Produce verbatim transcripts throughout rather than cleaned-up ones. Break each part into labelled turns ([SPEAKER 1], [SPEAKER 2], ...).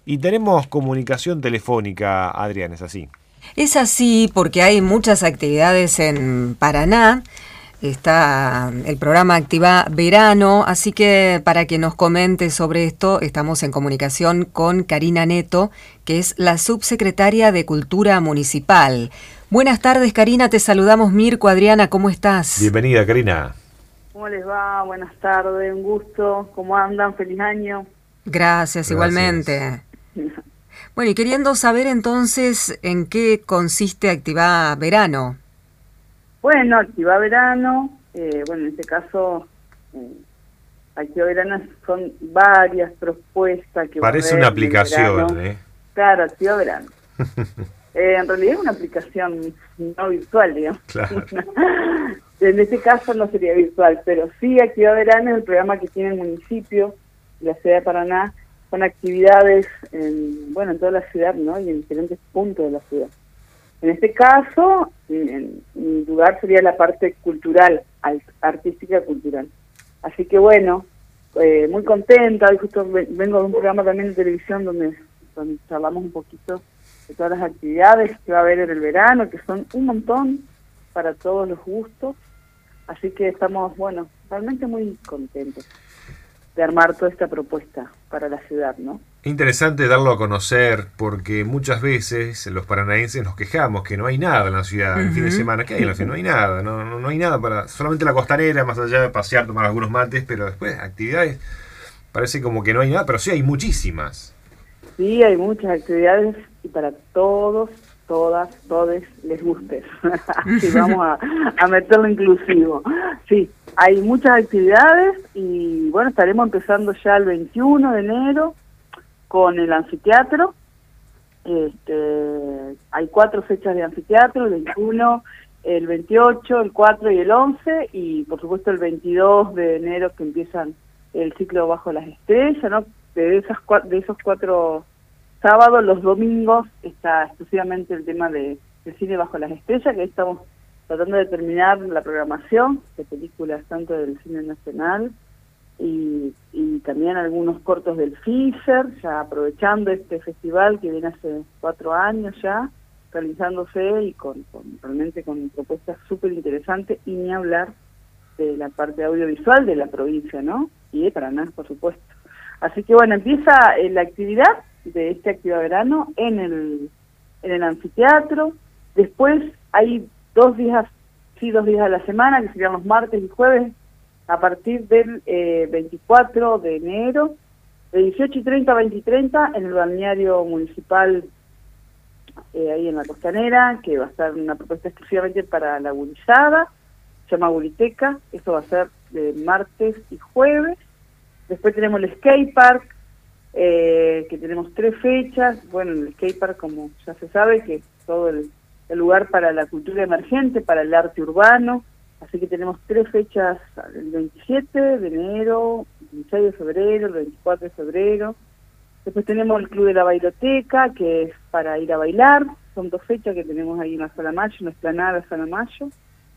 [SPEAKER 1] Y tenemos comunicación telefónica, Adrián, ¿es así?
[SPEAKER 2] Es así porque hay muchas actividades en Paraná. Está el programa Activa Verano, así que para que nos comente sobre esto, estamos en comunicación con Karina Neto, que es la subsecretaria de Cultura Municipal. Buenas tardes, Karina, te saludamos Mirko, Adriana, ¿cómo estás?
[SPEAKER 1] Bienvenida, Karina.
[SPEAKER 3] ¿Cómo les va? Buenas tardes, un gusto. ¿Cómo andan? Feliz año.
[SPEAKER 2] Gracias, Gracias. Igualmente. Bueno, y queriendo saber entonces en qué consiste Activa Verano.
[SPEAKER 3] Bueno, Activa Verano, eh, bueno, en este caso, eh, Activa Verano son varias propuestas que
[SPEAKER 1] parece una aplicación, ¿eh?
[SPEAKER 3] Claro, Activa Verano. eh, en realidad es una aplicación no virtual, digamos.
[SPEAKER 1] Claro.
[SPEAKER 3] En este caso no sería virtual, pero sí Activa Verano es el programa que tiene el municipio, la ciudad de Paraná, con actividades en, bueno, en toda la ciudad, ¿no? Y en diferentes puntos de la ciudad. En este caso, en, en lugar sería la parte cultural, artística cultural. Así que bueno, eh, muy contenta, y justo vengo de un programa también de televisión donde, donde charlamos un poquito de todas las actividades que va a haber en el verano, que son un montón para todos los gustos. Así que estamos, bueno, realmente muy contentos de armar toda esta propuesta para la ciudad, ¿no?
[SPEAKER 1] Interesante darlo a conocer porque muchas veces los paranaenses nos quejamos que no hay nada en la ciudad. El uh-huh. fin de semana, ¿qué hay en la ciudad? No hay nada, no, no, no hay nada para... Solamente la costanera, más allá de pasear, tomar algunos mates, pero después actividades parece como que no hay nada, pero sí hay muchísimas.
[SPEAKER 3] Sí, hay muchas actividades y para todos, todas, todes les guste. Así vamos a, a meterlo inclusivo. Sí, hay muchas actividades y bueno, estaremos empezando ya el veintiuno de enero con el anfiteatro. Este, hay cuatro fechas de anfiteatro, el veintiuno, el veintiocho, el cuatro y el once, y por supuesto el veintidós de enero que empiezan el ciclo Bajo las Estrellas, ¿no? De, esas, de esos cuatro sábados, los domingos está exclusivamente el tema de, de cine Bajo las Estrellas, que ahí estamos tratando de terminar la programación de películas tanto del cine nacional y, y también algunos cortos del Fisher, ya aprovechando este festival que viene hace cuatro años ya, realizándose y con, con realmente con propuestas súper interesantes, y ni hablar de la parte audiovisual de la provincia, ¿no? Y de Paraná, por supuesto. Así que bueno, empieza eh, la actividad de este Activa Verano en el, en el anfiteatro. Después hay dos días, sí, dos días a la semana, que serían los martes y jueves, a partir del eh, veinticuatro de enero, de dieciocho y treinta a veinte y treinta, en el balneario municipal, eh, ahí en la costanera, que va a estar una propuesta exclusivamente para la gurizada, se llama Guriteca. Eso va a ser de martes y jueves. Después tenemos el skatepark, eh, que tenemos tres fechas. Bueno, el skatepark, como ya se sabe, que es todo el, el lugar para la cultura emergente, para el arte urbano. Así que tenemos tres fechas, el veintisiete de enero, el veintiséis de febrero, el veinticuatro de febrero. Después tenemos el Club de la Bailoteca, que es para ir a bailar. Son dos fechas que tenemos ahí en la Sala Mayo, en la explanada de Sala Mayo,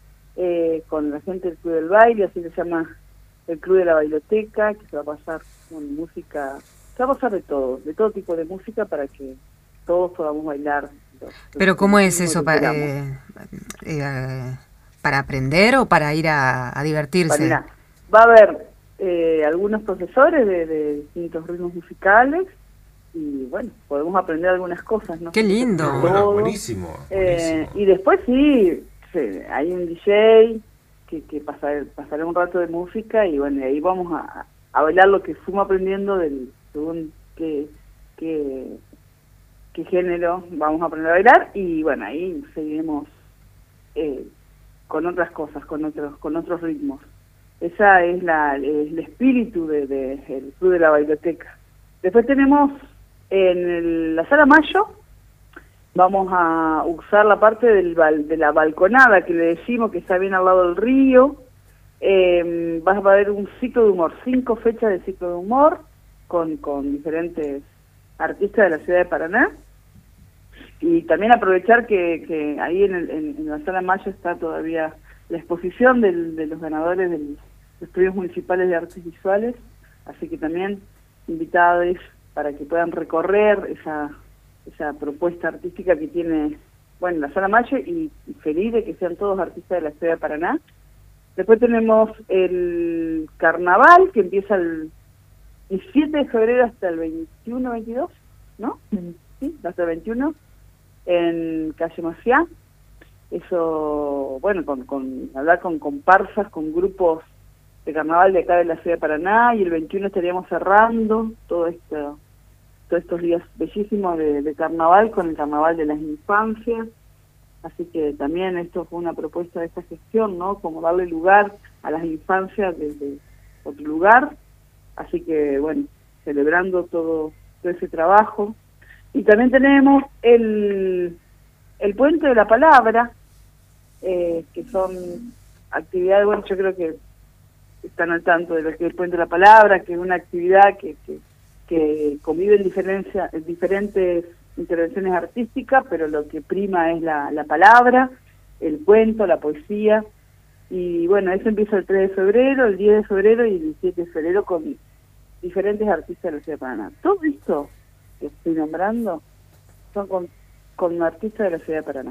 [SPEAKER 3] eh, con la gente del Club del Baile, así se llama el Club de la Bailoteca, que se va a pasar con música, se va a pasar de todo, de todo tipo de música para que todos podamos bailar. Los,
[SPEAKER 2] Pero ¿cómo es eso? Para, eh, eh, ¿Para aprender o para ir a, a divertirse?
[SPEAKER 3] Mira, va a haber eh, algunos profesores de, de distintos ritmos musicales y bueno, podemos aprender algunas cosas, ¿no?
[SPEAKER 2] ¡Qué lindo!
[SPEAKER 1] Bueno, buenísimo, buenísimo.
[SPEAKER 3] Eh, y después sí, sí, hay un D J que, que pasar, pasará un rato de música y bueno, ahí vamos a, a bailar lo que fuimos aprendiendo del según qué, qué, qué género vamos a aprender a bailar, y bueno, ahí seguiremos eh, con otras cosas, con otros con otros ritmos. Esa es la el espíritu de, de el Club de la Bailoteca. Después tenemos en el, la Sala Mayo, vamos a usar la parte del de la balconada, que le decimos que está bien al lado del río. Eh, va a haber un ciclo de humor, cinco fechas de ciclo de humor, con, con diferentes artistas de la ciudad de Paraná. Y también aprovechar que, que ahí en, el, en, en la Sala Mayo está todavía la exposición del, de los ganadores de los premios municipales de artes visuales, así que también invitados para que puedan recorrer esa, esa propuesta artística que tiene, bueno, la Sala Mayo, y, y feliz de que sean todos artistas de la ciudad de Paraná. Después tenemos el carnaval, que empieza el diecisiete de febrero hasta el veintiuno, veintidós, ¿no? Sí, hasta el veintiuno, en Calle Maciá. Eso, bueno, con, con hablar con comparsas, con grupos de carnaval de acá de la ciudad de Paraná, y el veintiuno estaríamos cerrando todo esto, todos estos días bellísimos de, de carnaval con el carnaval de las infancias. Así que también esto fue una propuesta de esta gestión, ¿no? Como darle lugar a las infancias desde otro lugar. Así que, bueno, celebrando todo, todo ese trabajo. Y también tenemos el, el Puente de la Palabra, eh, que son actividades, bueno, yo creo que están al tanto de lo que es el Puente de la Palabra, que es una actividad que, que, que convive en, diferencia, en diferentes intervenciones artísticas, pero lo que prima es la, la palabra, el cuento, la poesía. Y bueno, eso empieza el tres de febrero, el diez de febrero y el diecisiete de febrero con diferentes artistas de la ciudad de Paraná. Todo esto que estoy nombrando son con, con artistas de la ciudad de Paraná.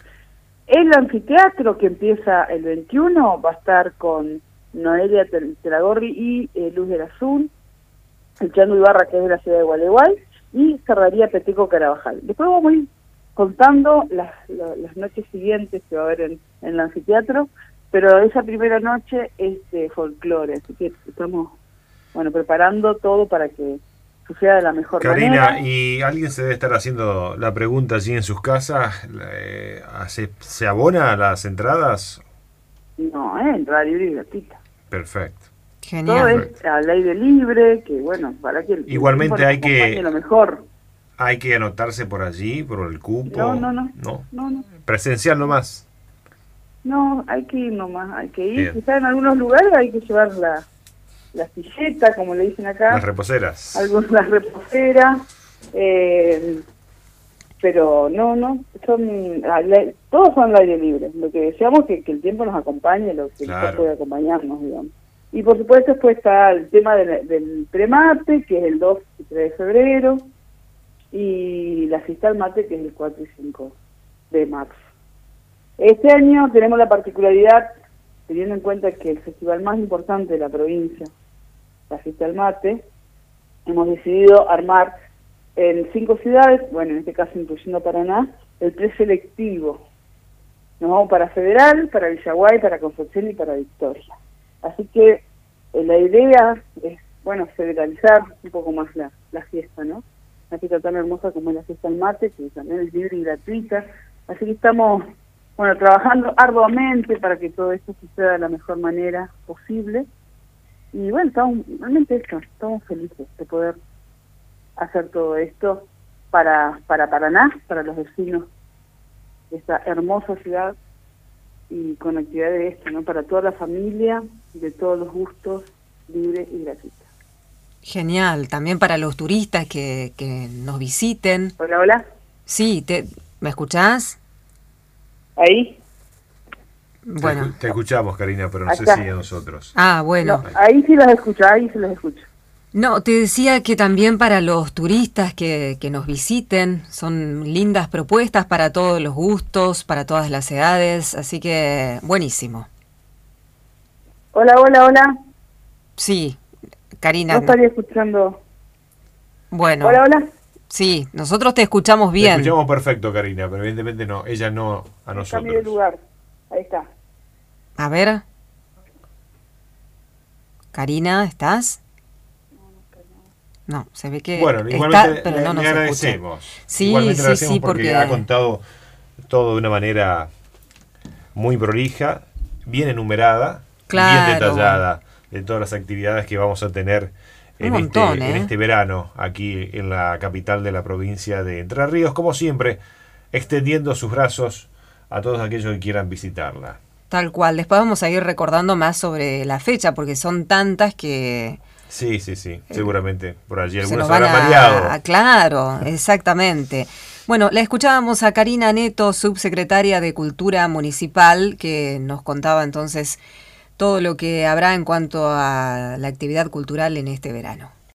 [SPEAKER 3] El anfiteatro, que empieza el veintiuno, va a estar con Noelia Telagorri y eh, Luz del Azul, el Chano Ibarra, que es de la ciudad de Gualeguay, y cerraría Peteco Carabajal. Después vamos a ir contando las, las, las noches siguientes que va a haber en, en el anfiteatro, pero esa primera noche es de folclore, así que estamos, bueno, preparando todo para que suceda de la mejor
[SPEAKER 1] Karina,
[SPEAKER 3] manera.
[SPEAKER 1] y alguien se debe estar haciendo la pregunta allí en sus casas, eh, ¿se, ¿se abona las entradas?
[SPEAKER 3] No, eh, entrada libre y gratuita.
[SPEAKER 1] Perfecto.
[SPEAKER 2] Genial.
[SPEAKER 3] Todo es al aire libre, que bueno, para que el
[SPEAKER 1] Igualmente hay que
[SPEAKER 3] lo mejor.
[SPEAKER 1] hay que anotarse por allí, por el cupo.
[SPEAKER 3] No, no, no.
[SPEAKER 1] No.
[SPEAKER 3] No, no.
[SPEAKER 1] Presencial nomás.
[SPEAKER 3] No, hay que ir nomás, hay que ir.
[SPEAKER 1] Bien.
[SPEAKER 3] Quizás en algunos lugares hay que llevar la, la silleta, como le dicen acá.
[SPEAKER 1] Las reposeras.
[SPEAKER 3] Algunas las reposeras. Eh, pero no, no, son al- todos son al aire libre. Lo que deseamos es que, que el tiempo nos acompañe, lo que
[SPEAKER 1] Claro.
[SPEAKER 3] puede acompañarnos, digamos. Y por supuesto después está el tema del, del premate, que es el dos y tres de febrero, y la fiesta del mate, que es el cuatro y cinco de marzo. Este año tenemos la particularidad, teniendo en cuenta que el festival más importante de la provincia, la fiesta del mate, hemos decidido armar en cinco ciudades, bueno, en este caso incluyendo Paraná, el preselectivo. Nos vamos para Federal, para Villaguay, para Concepción y para Victoria. Así que eh, la idea es, bueno, federalizar un poco más la, la fiesta, ¿no? Una fiesta tan hermosa como es la fiesta del mate, que también es libre y gratuita. Así que estamos, bueno, trabajando arduamente para que todo esto suceda de la mejor manera posible. Y bueno, estamos, realmente eso, estamos felices de poder hacer todo esto para, para Paraná, para los vecinos de esta hermosa ciudad, y con actividades de esto, ¿no? Para toda la familia, de todos los gustos, libre y gratuita.
[SPEAKER 2] Genial, también para los turistas que, que nos visiten.
[SPEAKER 3] Hola, hola.
[SPEAKER 2] Sí, te, ¿me escuchás?
[SPEAKER 3] Ahí.
[SPEAKER 2] Bueno.
[SPEAKER 1] Te, te escuchamos, Karina, pero no
[SPEAKER 3] Acá.
[SPEAKER 1] sé si a nosotros.
[SPEAKER 2] Ah, bueno.
[SPEAKER 3] No, ahí sí los escucho, ahí sí los escucho.
[SPEAKER 2] No, te decía que también para los turistas que, que nos visiten, son lindas propuestas para todos los gustos, para todas las edades, así que buenísimo.
[SPEAKER 3] Hola, hola, hola.
[SPEAKER 2] Sí, Karina.
[SPEAKER 3] No estaría escuchando.
[SPEAKER 2] Bueno,
[SPEAKER 3] Hola, hola.
[SPEAKER 2] sí, nosotros te escuchamos
[SPEAKER 1] Te
[SPEAKER 2] bien.
[SPEAKER 1] escuchamos perfecto, Karina, pero evidentemente no, ella no a
[SPEAKER 3] Cambio de
[SPEAKER 1] nosotros.
[SPEAKER 3] lugar. Ahí está.
[SPEAKER 2] A ver. Karina, ¿estás? No, se ve que
[SPEAKER 1] Bueno,
[SPEAKER 2] está,
[SPEAKER 1] igualmente
[SPEAKER 2] pero
[SPEAKER 1] le,
[SPEAKER 2] no
[SPEAKER 1] le
[SPEAKER 2] nos escucha.
[SPEAKER 1] agradecemos.
[SPEAKER 2] Sí,
[SPEAKER 1] igualmente
[SPEAKER 2] sí,
[SPEAKER 1] le agradecemos
[SPEAKER 2] sí,
[SPEAKER 1] porque,
[SPEAKER 2] porque
[SPEAKER 1] ha contado todo de una manera muy prolija, bien enumerada,
[SPEAKER 2] Claro.
[SPEAKER 1] bien detallada de todas las actividades que vamos a tener en,
[SPEAKER 2] Un montón,
[SPEAKER 1] este,
[SPEAKER 2] ¿eh?
[SPEAKER 1] en este verano aquí en la capital de la provincia de Entre Ríos, como siempre, extendiendo sus brazos a todos aquellos que quieran visitarla.
[SPEAKER 2] Tal cual. Después vamos a ir recordando más sobre la fecha, porque son tantas que
[SPEAKER 1] Sí, sí, sí, seguramente por allí
[SPEAKER 2] se
[SPEAKER 1] algunos
[SPEAKER 2] nos van
[SPEAKER 1] habrán
[SPEAKER 2] a,
[SPEAKER 1] variado.
[SPEAKER 2] a- Claro, exactamente. Bueno, la escuchábamos a Karina Neto, subsecretaria de Cultura Municipal, que nos contaba entonces todo lo que habrá en cuanto a la actividad cultural en este verano.